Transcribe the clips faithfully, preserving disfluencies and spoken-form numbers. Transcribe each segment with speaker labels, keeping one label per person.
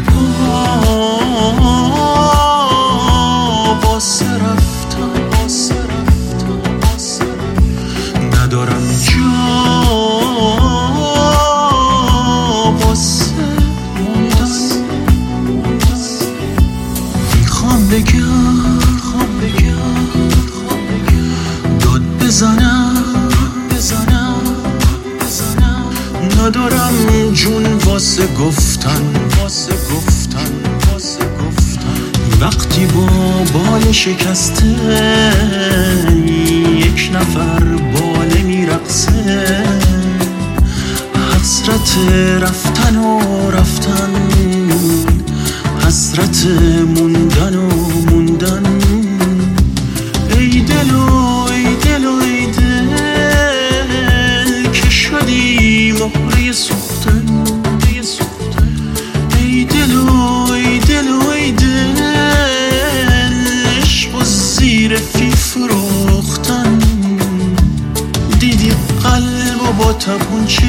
Speaker 1: واسه رفتن واسه رفتن واسه رفتن ندارم جا واسه موندن. میخوام بگم میخوام بگم داد بزنم بزنم بزنم ندارم جون واسه گفتن واسه گفتن واسه گفتن. وقتی با بال شکسته یک نفر باله میرقصه، حسرت رفتن و رفتن، حسرت موندن و موندن. ای دل و ای دل و ای دل که شدی مهره سوختن. ای دل و ای دل و ای دل عشق و زیر فی فروختن. دیدی قلب و با تپونچه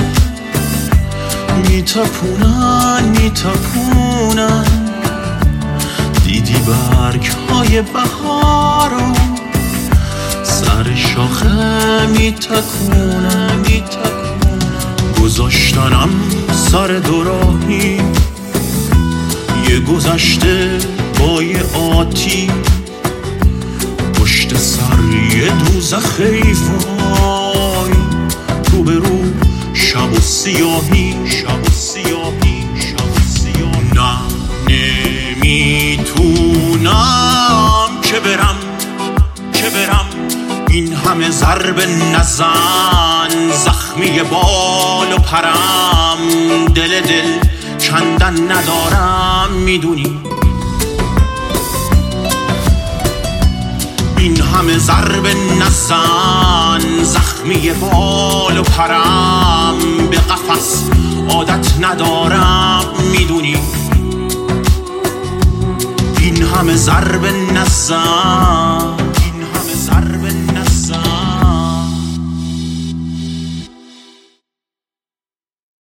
Speaker 1: میتپونن میتپونن. دیدی برگ های بهارو سر شاخه میتکونن میتکونن. گذاشتنم سر دوراهی یه گذشته با یه آتی، پشت سر یه دوزخ ایفای، رو به رو شب و سیاهی شب و سیاهی شب و سیاهی. نه نمیتونم که برم که برم این همه ضرب نزن، زخمی بال و پرم، دل دل کندن ندارم میدونی. این همه ضرب نزن، زخمی بال و پرم، به قفس عادت ندارم میدونی. این همه ضرب نزن